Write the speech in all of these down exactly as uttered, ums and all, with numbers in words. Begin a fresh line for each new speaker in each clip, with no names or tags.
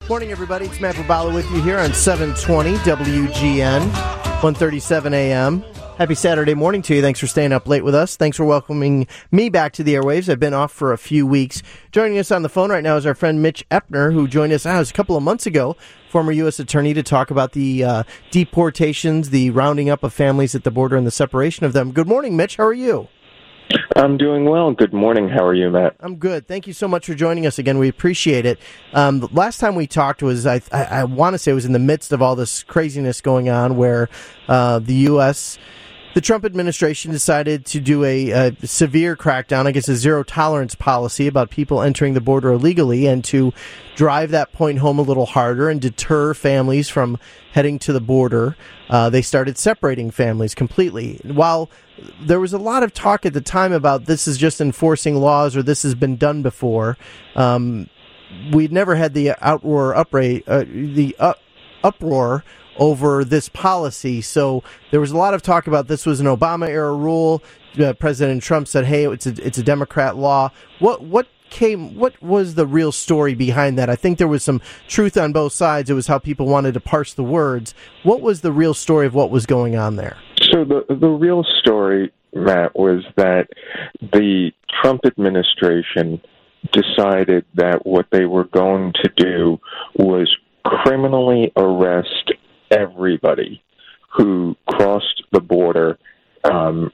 Morning, everybody. It's Matt Burbala with you here on seven twenty W G N, one thirty-seven A M. Happy Saturday morning to you. Thanks for staying up late with us. Thanks for welcoming me back to the airwaves. I've been off for a few weeks. Joining us on the phone right now is our friend Mitch Epner, who joined us oh, a couple of months ago, former U S attorney, to talk about the uh, deportations, the rounding up of families at the border, and the separation of them. Good morning, Mitch. How are you?
I'm doing well. Good morning. How are you, Matt?
I'm good. Thank you so much for joining us again. We appreciate it. Um, the last time we talked was, I, I, I want to say it was in the midst of all this craziness going on where uh, the U S, the Trump administration decided to do a, a severe crackdown, I guess a zero-tolerance policy about people entering the border illegally, and to drive that point home a little harder and deter families from heading to the border, uh, they started separating families completely. While there was a lot of talk at the time about this is just enforcing laws or this has been done before, um, we'd never had the outroar, uproar, uh, the uh, uproar over this policy. So there was a lot of talk about this was an Obama-era rule. Uh, President Trump said, hey, it's a, it's a Democrat law. What what came? What was the real story behind that? I think there was some truth on both sides. It was how people wanted to parse the words. What was the real story of what was going on there?
So the the real story, Matt, was that the Trump administration decided that what they were going to do was criminally arrest everybody who crossed the border, um,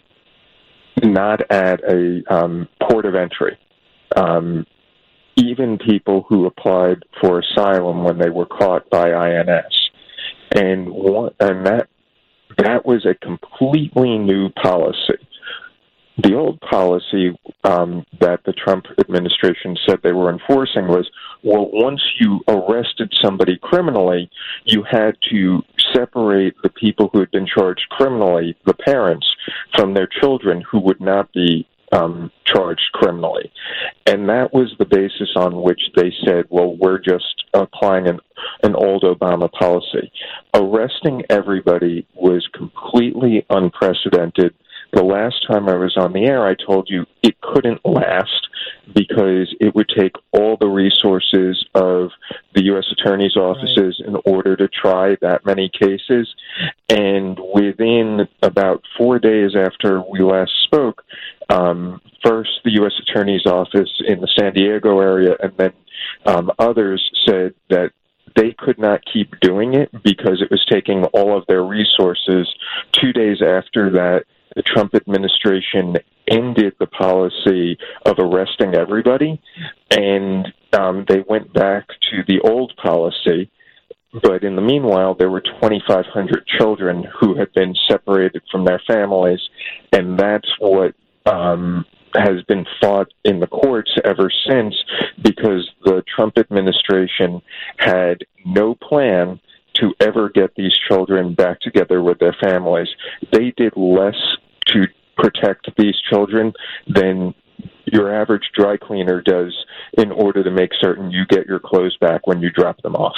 not at a um, port of entry. Um, even people who applied for asylum when they were caught by I N S. And, one, and that that was a completely new policy. The old policy um, that the Trump administration said they were enforcing was, well, once you arrested somebody criminally, you had to separate the people who had been charged criminally, the parents, from their children who would not be um, charged criminally. And that was the basis on which they said, well, we're just applying an, an old Obama policy. Arresting everybody was completely unprecedented. The last time I was on the air, I told you it couldn't last because it would take all the resources of the U S attorney's offices right. in order to try that many cases. And within about four days after we last spoke, um, first the U S attorney's office in the San Diego area and then um, others said that they could not keep doing it because it was taking all of their resources. Two days after that, the Trump administration ended the policy of arresting everybody, and um, they went back to the old policy. But in the meanwhile, there were twenty-five hundred children who had been separated from their families, and that's what um, has been fought in the courts ever since, because the Trump administration had no plan to ever get these children back together with their families. They did less to protect these children than your average dry cleaner does in order to make certain you get your clothes back when you drop them off.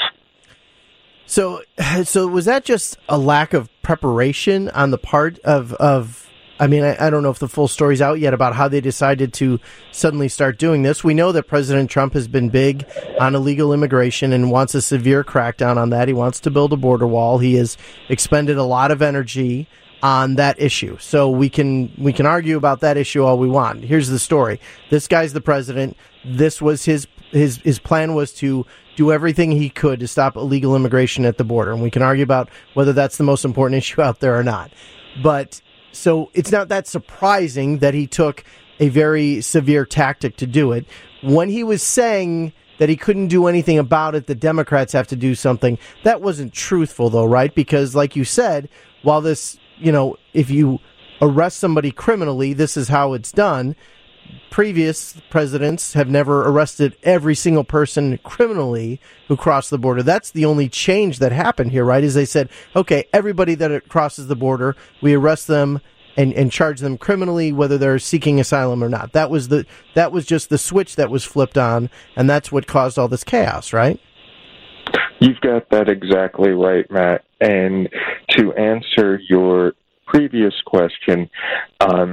So, so was that just a lack of preparation on the part of, of I mean, I, I don't know if the full story's out yet about how they decided to suddenly start doing this. We know that President Trump has been big on illegal immigration and wants a severe crackdown on that. He wants to build a border wall. He has expended a lot of energy on that issue. So we can we can argue about that issue all we want. Here's the story. This guy's the president. This was his his his plan was to do everything he could to stop illegal immigration at the border. And we can argue about whether that's the most important issue out there or not. But so it's not that surprising that he took a very severe tactic to do it. When he was saying that he couldn't do anything about it, the Democrats have to do something, that wasn't truthful, though, right? Because like you said, while this, you know, if you arrest somebody criminally, this is how it's done. Previous presidents have never arrested every single person criminally who crossed the border. That's the only change that happened here, right? Is they said, okay, everybody that crosses the border, we arrest them and, and charge them criminally, whether they're seeking asylum or not. That was the that was just the switch that was flipped on, and that's what caused all this chaos, right?
You've got that exactly right, Matt. And to answer your previous question, um,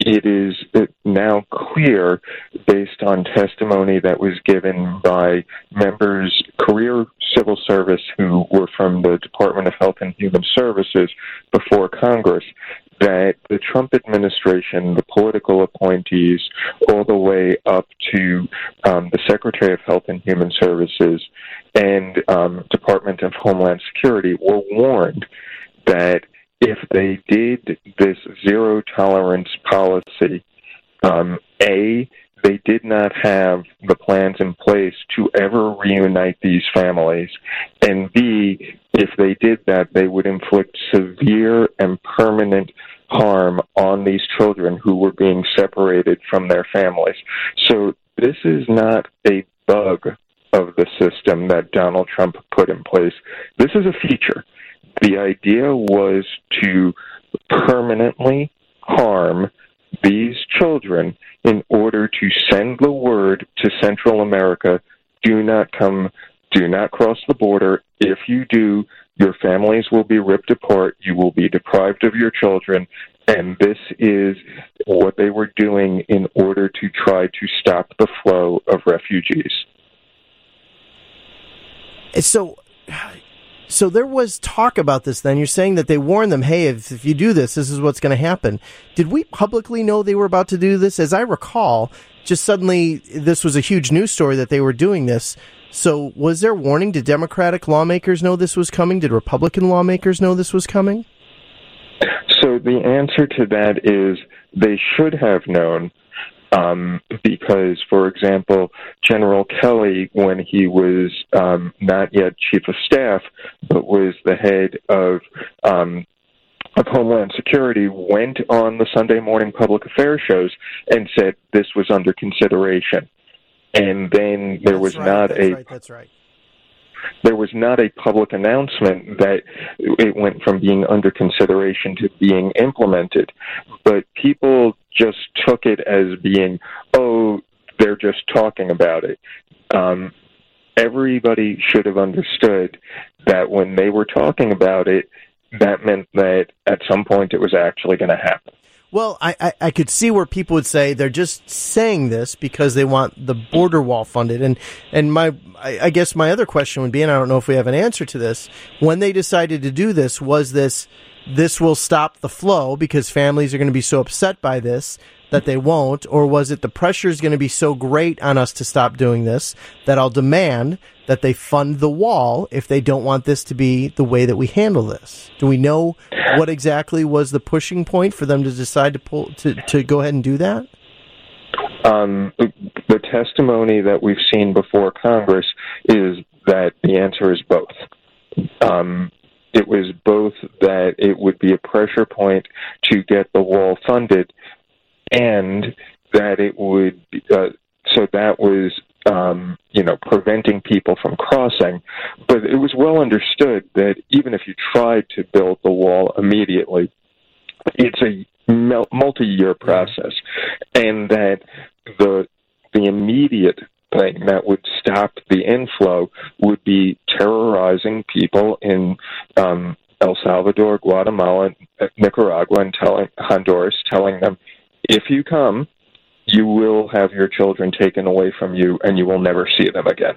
it is now clear, based on testimony that was given by members, career civil service who were from the Department of Health and Human Services before Congress, that the Trump administration, the political appointees, all the way up to um, the Secretary of Health and Human Services and um, Department of Homeland Security were warned that if they did this zero tolerance policy, um, A, they did not have the plans in place to ever reunite these families, and B, if they did that, they would inflict severe and permanent harm on these children who were being separated from their families. So this is not a bug of the system that Donald Trump put in place. This is a feature. The idea was to permanently harm these children in order to send the word to Central America, do not come, do not cross the border. If you do, your families will be ripped apart, you will be deprived of your children, and this is what they were doing in order to try to stop the flow of refugees.
So... So there was talk about this then. You're saying that they warned them, hey, if, if you do this, this is what's going to happen. Did we publicly know they were about to do this? As I recall, just suddenly this was a huge news story that they were doing this. So was there warning? Did Democratic lawmakers know this was coming? Did Republican lawmakers know this was coming?
So the answer to that is they should have known. Um, because, for example, General Kelly, when he was um, not yet chief of staff, but was the head of um, of Homeland Security, went on the Sunday morning public affairs shows and said this was under consideration. And then there
that's
was
right,
not
that's
a
right, that's right.
There was not a public announcement that it went from being under consideration to being implemented, but people just took it as being, oh, they're just talking about it. Um, everybody should have understood that when they were talking about it, that meant that at some point it was actually going to happen.
Well, I, I, I could see where people would say they're just saying this because they want the border wall funded. And, and my I, I guess my other question would be, and I don't know if we have an answer to this, when they decided to do this, was this, this will stop the flow because families are going to be so upset by this that they won't, or was it the pressure is going to be so great on us to stop doing this that I'll demand that they fund the wall if they don't want this to be the way that we handle this? Do we know what exactly was the pushing point for them to decide to pull to, to go ahead and do that?
Um, the testimony that we've seen before Congress is that the answer is both. Um, it was both that it would be a pressure point to get the wall funded, and that it would, uh, so that was, um, you know, preventing people from crossing. But it was well understood that even if you tried to build the wall immediately, it's a multi-year process, and that the the immediate thing that would stop the inflow would be terrorizing people in um, El Salvador, Guatemala, Nicaragua, and telling Honduras, telling them, if you come, you will have your children taken away from you, and you will never see them again.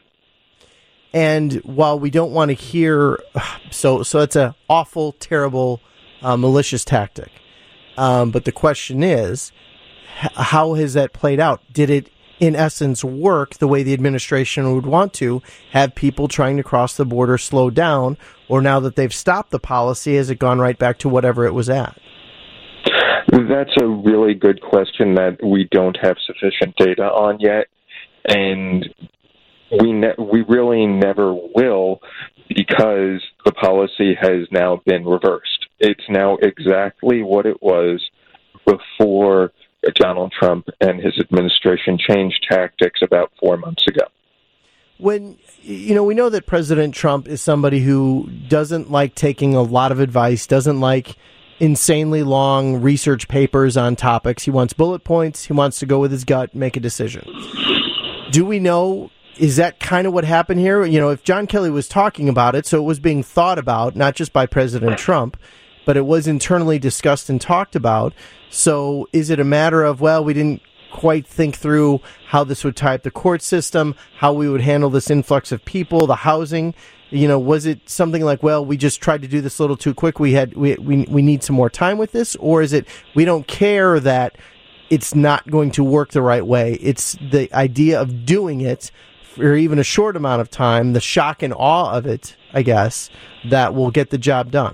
And while we don't want to hear, so so it's an awful, terrible, uh, malicious tactic. Um, but the question is, h- how has that played out? Did it, in essence, work the way the administration would want to, have people trying to cross the border slow down, or now that they've stopped the policy, has it gone right back to whatever it was at?
That's a really good question that we don't have sufficient data on yet, and we ne- we really never will, because the policy has now been reversed. It's now exactly what it was before Donald Trump and his administration changed tactics about four months ago.
When, you know, we know that President Trump is somebody who doesn't like taking a lot of advice, doesn't like insanely long research papers on topics. He wants bullet points. He wants to go with his gut, make a decision. Do we know, is that kind of what happened here? You know, if John Kelly was talking about it, so it was being thought about, not just by President Trump, but it was internally discussed and talked about. So is it a matter of, well, we didn't quite think through how this would tie up the court system, how we would handle this influx of people, the housing? You know, was it something like, well, we just tried to do this a little too quick, we had we we, we need some more time with this? Or is it we don't care that it's not going to work the right way? It's the idea of doing it for even a short amount of time, the shock and awe of it, I guess, that will get the job done.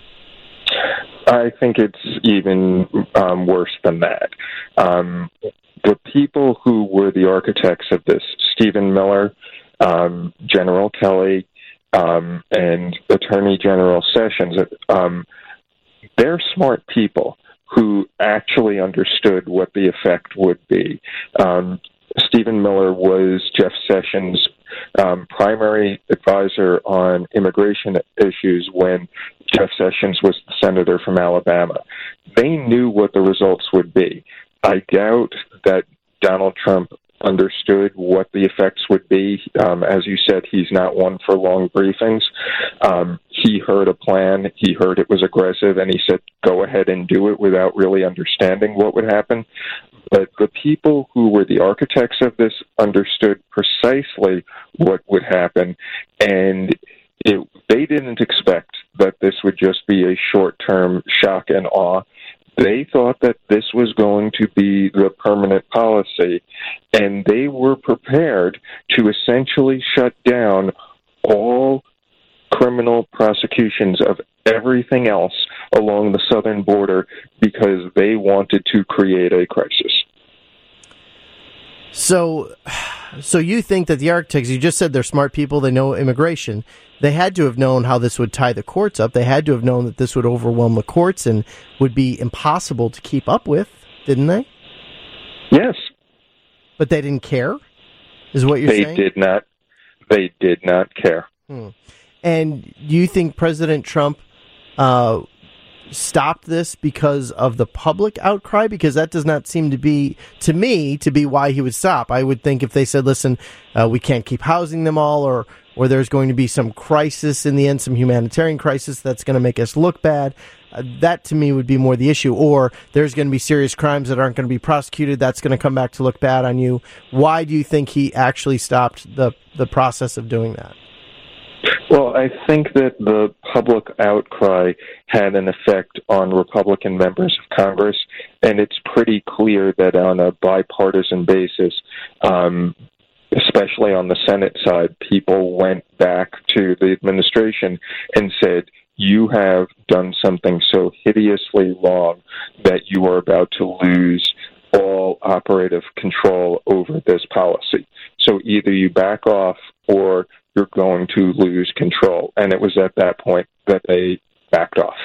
I think it's even um, worse than that. Um, the people who were the architects of this, Stephen Miller, um, General Kelly, um, and Attorney General Sessions, um, they're smart people who actually understood what the effect would be. Um, Stephen Miller was Jeff Sessions' um, primary advisor on immigration issues when Jeff Sessions was the senator from Alabama. They knew what the results would be. I doubt that Donald Trump understood what the effects would be. Um, as you said, he's not one for long briefings. Um, he heard a plan. He heard it was aggressive, and he said, go ahead and do it without really understanding what would happen. But the people who were the architects of this understood precisely what would happen, and it, they didn't expect that this would just be a short-term shock and awe. They thought that this was going to be the permanent policy, and they were prepared to essentially shut down all criminal prosecutions of everything else along the southern border because they wanted to create a crisis.
So, so you think that the architects, you just said they're smart people, they know immigration. They had to have known how this would tie the courts up. They had to have known that this would overwhelm the courts and would be impossible to keep up with, didn't they?
Yes.
But they didn't care, is what you're
they
saying?
They did not. They did not care.
Hmm. And do you think President Trump uh, stopped this because of the public outcry? Because that does not seem to be, to me, to be why he would stop. I would think if they said, listen, uh, we can't keep housing them all, or or there's going to be some crisis in the end, some humanitarian crisis that's going to make us look bad, uh, that to me would be more the issue. Or there's going to be serious crimes that aren't going to be prosecuted, that's going to come back to look bad on you. Why do you think he actually stopped the, the process of doing that?
Well, I think that the public outcry had an effect on Republican members of Congress, and it's pretty clear that on a bipartisan basis, um, especially on the Senate side, people went back to the administration and said, you have done something so hideously wrong that you are about to lose all operative control over this policy. So either you back off or you're going to lose control. And it was at that point that they backed off.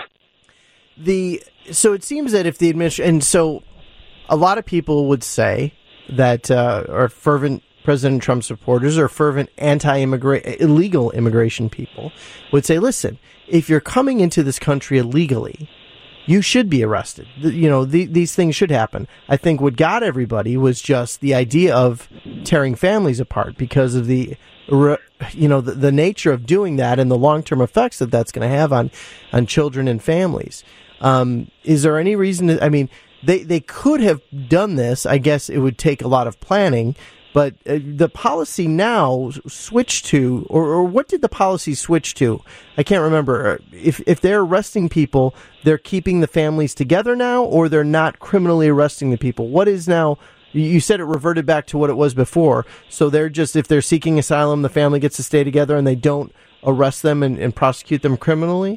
The so it seems that if the administration, and so a lot of people would say that uh, are fervent President Trump supporters or fervent anti-immigrant, illegal immigration people would say, listen, if you're coming into this country illegally, you should be arrested. You know, the, these things should happen. I think what got everybody was just the idea of tearing families apart because of the, you know, the, the nature of doing that and the long-term effects that that's going to have on, on children and families. Um, is there any reason to, I mean, they, they could have done this. I guess it would take a lot of planning. But uh, the policy now switched to, or, or what did the policy switch to? I can't remember. If if they're arresting people, they're keeping the families together now, or they're not criminally arresting the people? What is now, you said it reverted back to what it was before. So they're just, if they're seeking asylum, the family gets to stay together and they don't arrest them and, and prosecute them criminally?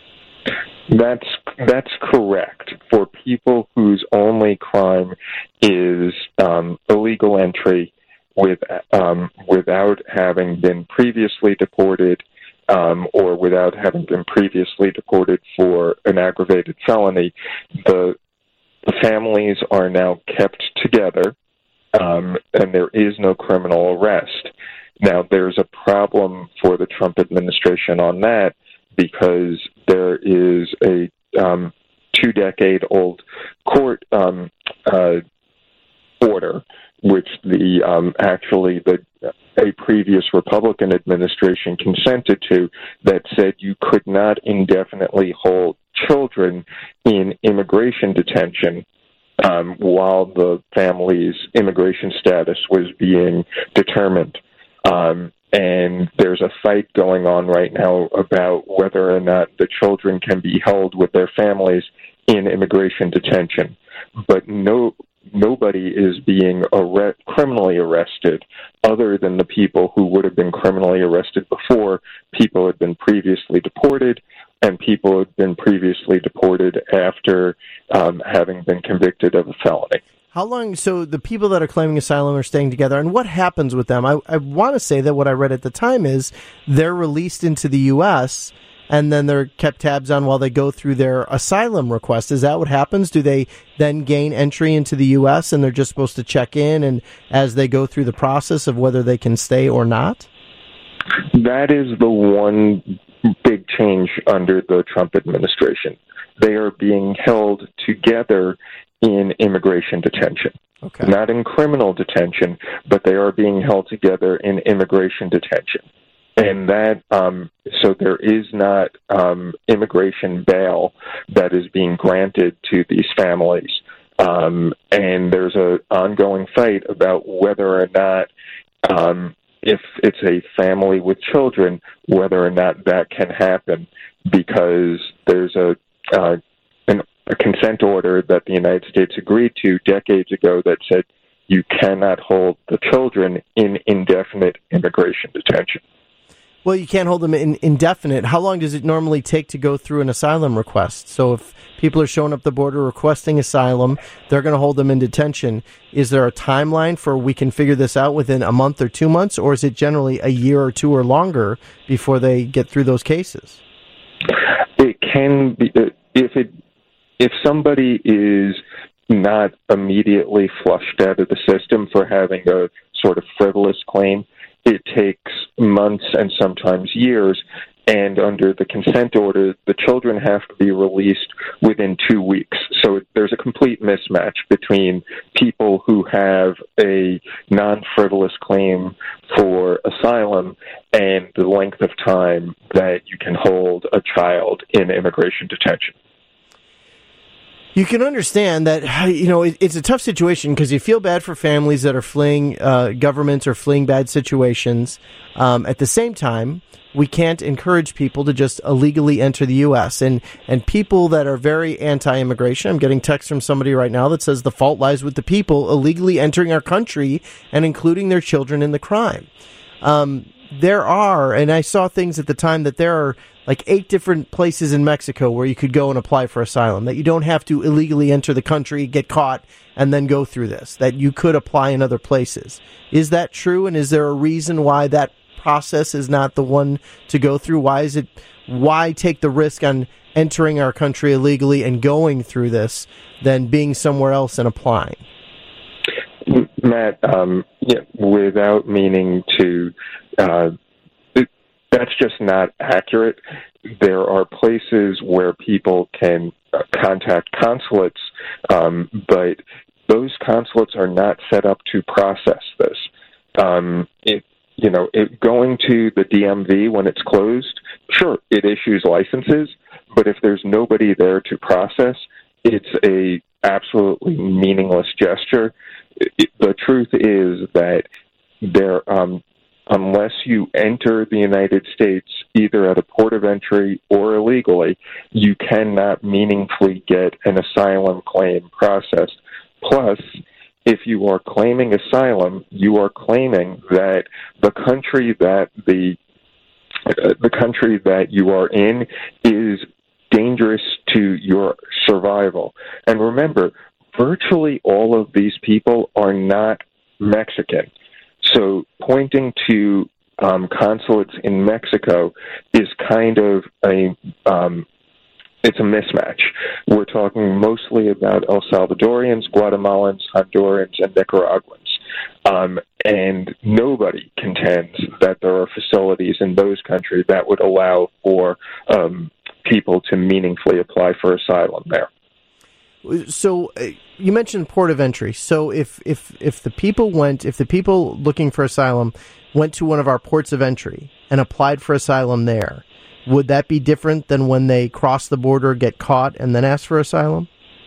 That's that's correct. For people whose only crime is um, illegal entry, with um, without having been previously deported um, or without having been previously deported for an aggravated felony, the, the families are now kept together, um, and there is no criminal arrest. Now, there's a problem for the Trump administration on that because there is a um, two-decade-old court um, uh, order which the um, actually the a previous Republican administration consented to, that said you could not indefinitely hold children in immigration detention um, while the family's immigration status was being determined. Um, and there's a fight going on right now about whether or not the children can be held with their families in immigration detention. But no, nobody is being arre- criminally arrested other than the people who would have been criminally arrested before. People had been previously deported, and people had been previously deported after um, having been convicted of a felony.
How long, so the people that are claiming asylum are staying together, and what happens with them? I, I want to say that what I read at the time is they're released into the U S, and then they're kept tabs on while they go through their asylum request. Is that what happens? Do they then gain entry into the U S, and they're just supposed to check in and as they go through the process of whether they can stay or not?
That is the one big change under the Trump administration. They are being held together in immigration detention. Okay. Not in criminal detention, but they are being held together in immigration detention. And that, um, so there is not um, immigration bail that is being granted to these families. Um, and there's an ongoing fight about whether or not, um, if it's a family with children, whether or not that can happen, because there's a uh, an a consent order that the United States agreed to decades ago that said you cannot hold the children in indefinite immigration detention.
Well, you can't hold them in indefinite. How long does it normally take to go through an asylum request? So if people are showing up the border requesting asylum, they're going to hold them in detention. Is there a timeline for we can figure this out within a month or two months, or is it generally a year or two or longer before they get through those cases?
It can be, if it if somebody is not immediately flushed out of the system for having a sort of frivolous claim, it takes months and sometimes years. And under the consent order, the children have to be released within two weeks. So there's a complete mismatch between people who have a non-frivolous claim for asylum and the length of time that you can hold a child in immigration detention.
You can understand that, you know, it, it's a tough situation because you feel bad for families that are fleeing uh, governments or fleeing bad situations. Um, at the same time, we can't encourage people to just illegally enter the U S. And, and people that are very anti-immigration, I'm getting text from somebody right now that says the fault lies with the people illegally entering our country and including their children in the crime. Um, there are, and I saw things at the time that there are like eight different places in Mexico where you could go and apply for asylum, that you don't have to illegally enter the country, get caught, and then go through this, that you could apply in other places. Is that true? And is there a reason why that process is not the one to go through? Why is it, why take the risk on entering our country illegally and going through this than being somewhere else and applying?
Matt, um, yeah, without meaning to, uh, it, that's just not accurate. There are places where people can uh, contact consulates, um, but those consulates are not set up to process this. Um, it, you know, it, going to the D M V when it's closed, sure, it issues licenses, but if there's nobody there to process, it's a absolutely meaningless gesture. It, the truth is that there, um, unless you enter the United States either at a port of entry or illegally, you cannot meaningfully get an asylum claim processed. Plus, if you are claiming asylum, you are claiming that the country that the uh, the country that you are in is dangerous to your survival. And remember, virtually all of these people are not Mexican. So pointing to um, consulates in Mexico is kind of a um, it's a mismatch. We're talking mostly about El Salvadorians, Guatemalans, Hondurans, and Nicaraguans. Um, and nobody contends that there are facilities in those countries that would allow for um, people to meaningfully apply for asylum there.
So uh, you mentioned port of entry. So if, if, if the people went, if the people looking for asylum went to one of our ports of entry and applied for asylum there, would that be different than when they cross the border, get caught, and then ask for asylum?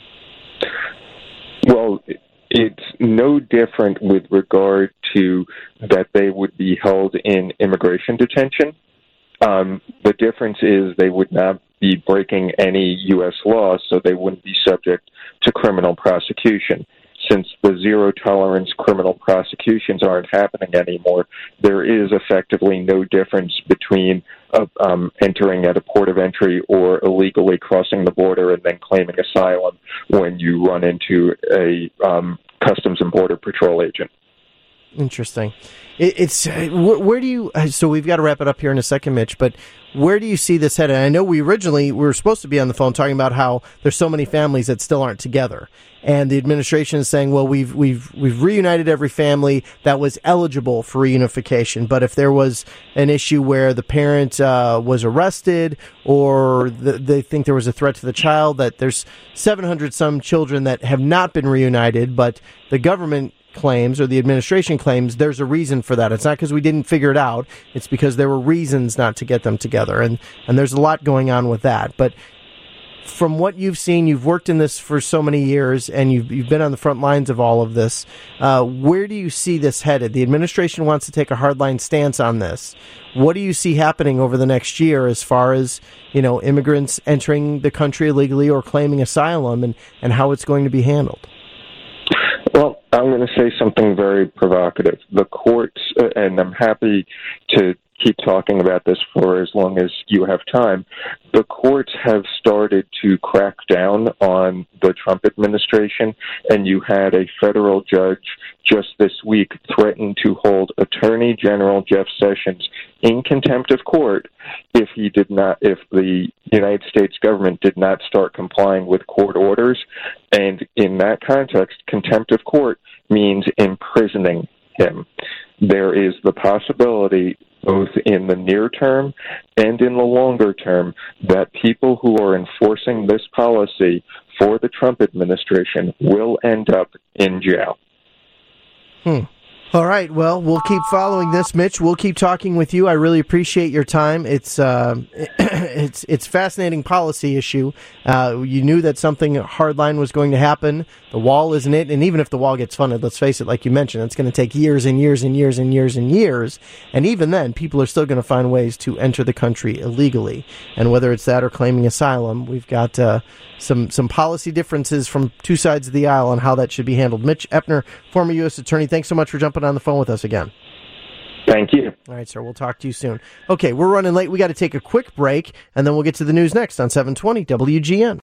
Well, it's no different with regard to that they would be held in immigration detention. Um, the difference is they would not be breaking any U S laws, so they wouldn't be subject to criminal prosecution. Since the zero-tolerance criminal prosecutions aren't happening anymore, there is effectively no difference between uh, um, entering at a port of entry or illegally crossing the border and then claiming asylum when you run into a um, Customs and Border Patrol agent.
Interesting. It, it's where, where do you? So we've got to wrap it up here in a second, Mitch. But where do you see this headed? I know we originally we were supposed to be on the phone talking about how there's so many families that still aren't together, and the administration is saying, well, we've we've we've reunited every family that was eligible for reunification. But if there was an issue where the parent uh, was arrested, or the, they think there was a threat to the child, that there's seven hundred some children that have not been reunited, but the government claims, or the administration claims, there's a reason for that. It's not because we didn't figure it out. It's because there were reasons not to get them together. And, and there's a lot going on with that. But from what you've seen, you've worked in this for so many years, and you've, you've been on the front lines of all of this. Uh, where do you see this headed? The administration wants to take a hardline stance on this. What do you see happening over the next year as far as, you know, immigrants entering the country illegally or claiming asylum, and, and how it's going to be handled?
Well, I'm going to say something very provocative. The courts, uh, and I'm happy to keep talking about this for as long as you have time, the courts have started to crack down on the Trump administration, and you had a federal judge just this week threaten to hold Attorney General Jeff Sessions in contempt of court if he did not, if the United States government did not start complying with court orders. And in that context, contempt of court means imprisoning him. There is the possibility, both in the near term and in the longer term, that people who are enforcing this policy for the Trump administration will end up in jail.
Hmm. All right. Well, we'll keep following this, Mitch. We'll keep talking with you. I really appreciate your time. It's uh, it's it's fascinating policy issue. Uh, you knew that something hardline was going to happen. The wall isn't it, and even if the wall gets funded, let's face it, like you mentioned, it's going to take years and years and years and years and years. And even then, people are still going to find ways to enter the country illegally. And whether it's that or claiming asylum, we've got uh, some some policy differences from two sides of the aisle on how that should be handled. Mitch Epner, former U S attorney, thanks so much for jumping on the phone with us again.
Thank you.
All right, sir. We'll talk to you soon. Okay, we're running late. We got to take a quick break, and then we'll get to the news next on seven twenty W G N.